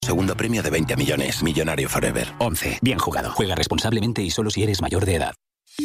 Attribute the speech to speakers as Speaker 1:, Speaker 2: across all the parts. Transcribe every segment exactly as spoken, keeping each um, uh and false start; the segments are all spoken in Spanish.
Speaker 1: Segundo premio de veinte millones. Millonario Forever.
Speaker 2: once. Bien jugado. Juega responsablemente y solo si eres mayor de edad.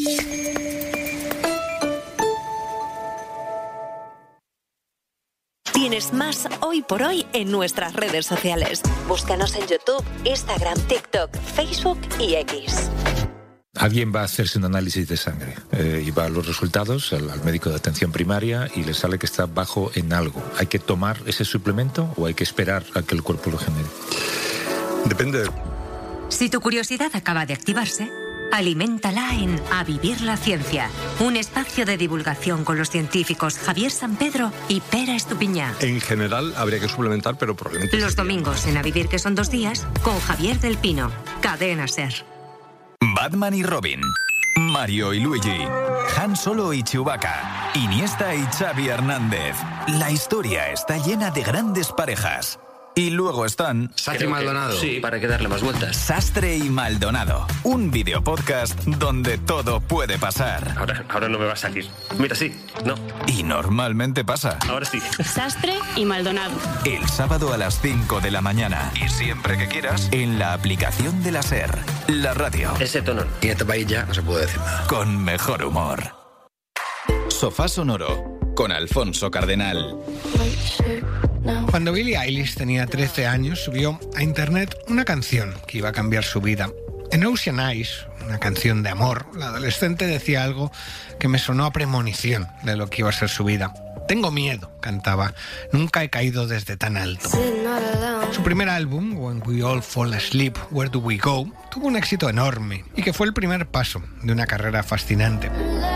Speaker 3: Tienes más Hoy por Hoy en nuestras redes sociales. Búscanos en YouTube, Instagram, TikTok, Facebook y X.
Speaker 4: Alguien va a hacerse un análisis de sangre eh, y va a los resultados al, al médico de atención primaria y le sale que está bajo en algo. ¿Hay que tomar ese suplemento o hay que esperar a que el cuerpo lo genere?
Speaker 5: Depende.
Speaker 6: Si tu curiosidad acaba de activarse, aliméntala en A Vivir la Ciencia, un espacio de divulgación con los científicos Javier San Pedro y Pera Estupiñá.
Speaker 5: En general habría que suplementar, pero probablemente...
Speaker 6: Los domingos en A Vivir, que son dos días, con Javier del Pino. Cadena Ser.
Speaker 7: Batman y Robin, Mario y Luigi, Han Solo y Chewbacca, Iniesta y Xavi Hernández. La historia está llena de grandes parejas. Y luego están...
Speaker 8: Sastre y Maldonado. Sí, para que darle más vueltas.
Speaker 7: Sastre y Maldonado, un videopodcast donde todo puede pasar.
Speaker 8: Ahora, ahora no me va a salir. Mira, sí, no.
Speaker 7: Y normalmente pasa.
Speaker 8: Ahora sí.
Speaker 9: Sastre y Maldonado.
Speaker 7: El sábado a las cinco de la mañana. Y siempre que quieras, en la aplicación de la SER. La radio.
Speaker 8: Ese tono.
Speaker 10: Y en este país ya no se puede decir nada.
Speaker 7: Con mejor humor. Sofá Sonoro, con Alfonso Cardenal.
Speaker 11: Cuando Billie Eilish tenía trece años, subió a internet una canción que iba a cambiar su vida. En Ocean Eyes, una canción de amor, la adolescente decía algo que me sonó a premonición de lo que iba a ser su vida. Tengo miedo, cantaba. Nunca he caído desde tan alto. Su primer álbum, When We All Fall Asleep, Where Do We Go, tuvo un éxito enorme y que fue el primer paso de una carrera fascinante.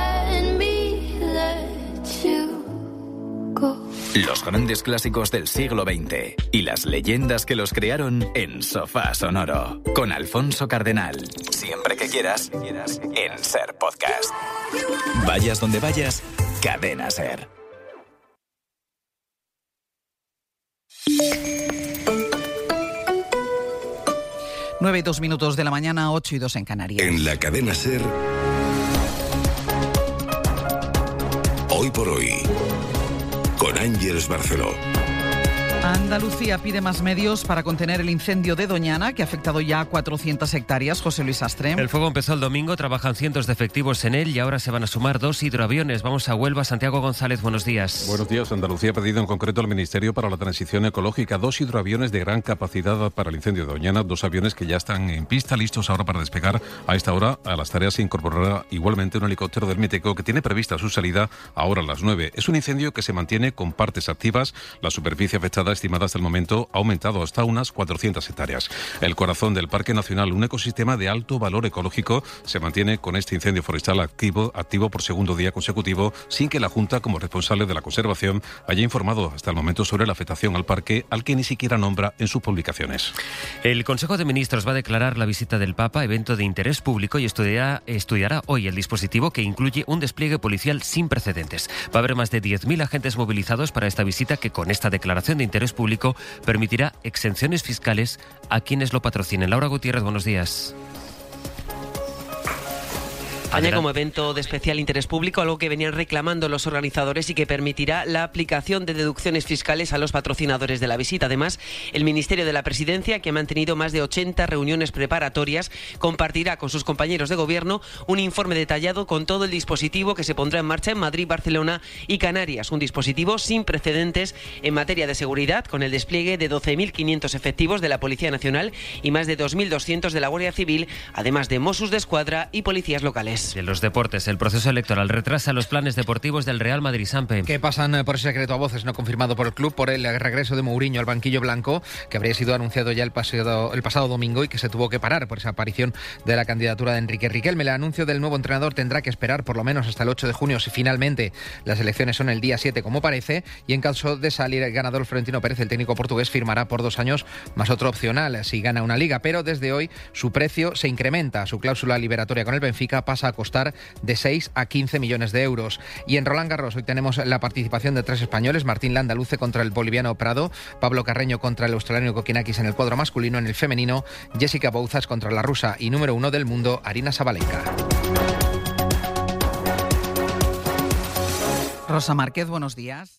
Speaker 7: Los grandes clásicos del siglo veinte y las leyendas que los crearon en Sofá Sonoro, con Alfonso Cardenal. Siempre que quieras, en SER Podcast. Vayas donde vayas, Cadena SER.
Speaker 12: Nueve y dos minutos de la mañana, ocho y dos en Canarias.
Speaker 1: En la Cadena SER, Hoy por Hoy, con Ángeles Barceló.
Speaker 12: Andalucía pide más medios para contener el incendio de Doñana, que ha afectado ya a cuatrocientas hectáreas. José Luis Sastre.
Speaker 13: El fuego empezó el domingo, trabajan cientos de efectivos en él y ahora se van a sumar dos hidroaviones. Vamos a Huelva. Santiago González, buenos días.
Speaker 14: Buenos días. Andalucía ha pedido en concreto al Ministerio para la Transición Ecológica dos hidroaviones de gran capacidad para el incendio de Doñana, dos aviones que ya están en pista, listos ahora para despegar. A esta hora a las tareas se incorporará igualmente un helicóptero del Miteco que tiene prevista su salida ahora a las nueve. Es un incendio que se mantiene con partes activas. La superficie afectada, estimada hasta el momento, ha aumentado hasta unas cuatrocientas hectáreas. El corazón del Parque Nacional, un ecosistema de alto valor ecológico, se mantiene con este incendio forestal activo, activo por segundo día consecutivo, sin que la Junta, como responsable de la conservación, haya informado hasta el momento sobre la afectación al parque, al que ni siquiera nombra en sus publicaciones.
Speaker 13: El Consejo de Ministros va a declarar la visita del Papa evento de interés público y estudiará, estudiará hoy el dispositivo que incluye un despliegue policial sin precedentes. Va a haber más de diez mil agentes movilizados para esta visita que, con esta declaración de interés público, permitirá exenciones fiscales a quienes lo patrocinen. Laura Gutiérrez, buenos días.
Speaker 15: España como evento de especial interés público, algo que venían reclamando los organizadores y que permitirá la aplicación de deducciones fiscales a los patrocinadores de la visita. Además, el Ministerio de la Presidencia, que ha mantenido más de ochenta reuniones preparatorias, compartirá con sus compañeros de gobierno un informe detallado con todo el dispositivo que se pondrá en marcha en Madrid, Barcelona y Canarias. Un dispositivo sin precedentes en materia de seguridad, con el despliegue de doce mil quinientos efectivos de la Policía Nacional y más de dos mil doscientos de la Guardia Civil, además de Mossos d'Esquadra y policías locales.
Speaker 13: De los deportes, el proceso electoral retrasa los planes deportivos del Real Madrid. Sampe.
Speaker 16: Que pasan por ese secreto a voces no confirmado por el club por el regreso de Mourinho al banquillo blanco, que habría sido anunciado ya el pasado, el pasado domingo y que se tuvo que parar por esa aparición de la candidatura de Enrique Riquelme. El anuncio del nuevo entrenador tendrá que esperar por lo menos hasta el ocho de junio, si finalmente las elecciones son el día siete, como parece, y en caso de salir el ganador Florentino Pérez, el técnico portugués firmará por dos años más otro opcional si gana una liga, pero desde hoy su precio se incrementa. Su cláusula liberatoria con el Benfica pasa a costar de seis a quince millones de euros. Y en Roland Garros hoy tenemos la participación de tres españoles: Martín Landa luce contra el boliviano Prado, Pablo Carreño contra el australiano Kokinakis en el cuadro masculino. En el femenino, Jessica Bouzas contra la rusa y número uno del mundo, Arina Sabalenka.
Speaker 12: Rosa Márquez, buenos días.